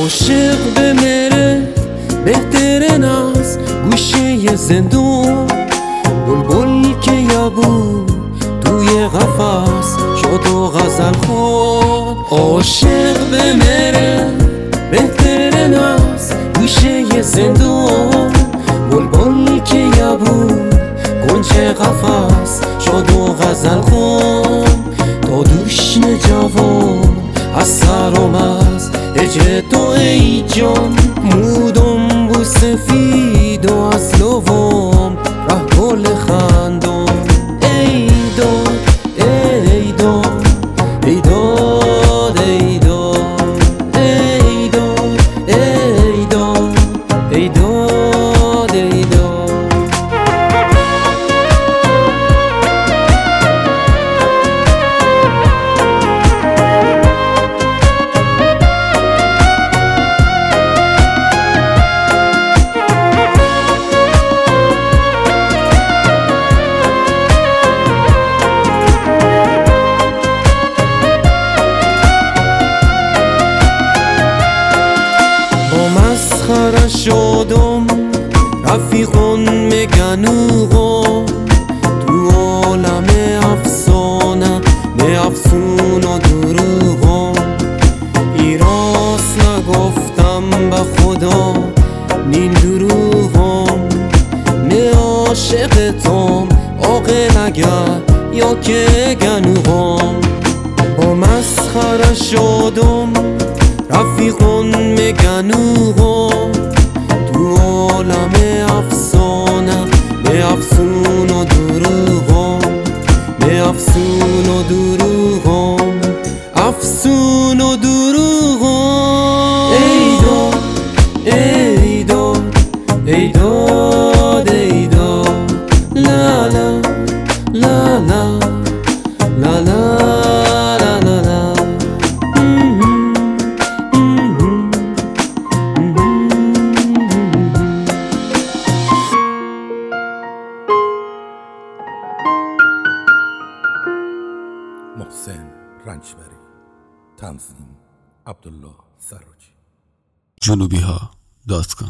عاشق بمیره بهترین از گوشه زندون، بلبل که یابو توی قفس شد و غزل خون. عاشق بمیره بهترین از گوشه زندون، بلبل که یابو گنج قفس شد و غزل خون. تا دوشن جوان از سر آمد هجر تو ای جان، مودم بو سفید و از لوام ره گل خندم. ای داد ای داد ای داد ای داد ای داد ای داد ای داد ای داد. مسخره شدم رفیقون میگن اوغا، تو عالم افسانه به افسون و دروغا. ای راست نگفتم به خدا نین دروغم، می عاشقتم عاقل اگر یا که گنوغم. با مسخره شدم رفیقون میگن اوغا، تو عالم افسانه به افسون و دروغم، به افسون و دروغم، افسون و دروغم. ای داد ای داد ای داد ای داد، لا لا لا لا لا لا. محسن رنجبری، تنظیم عبدالله سراجی. جنوبیها.com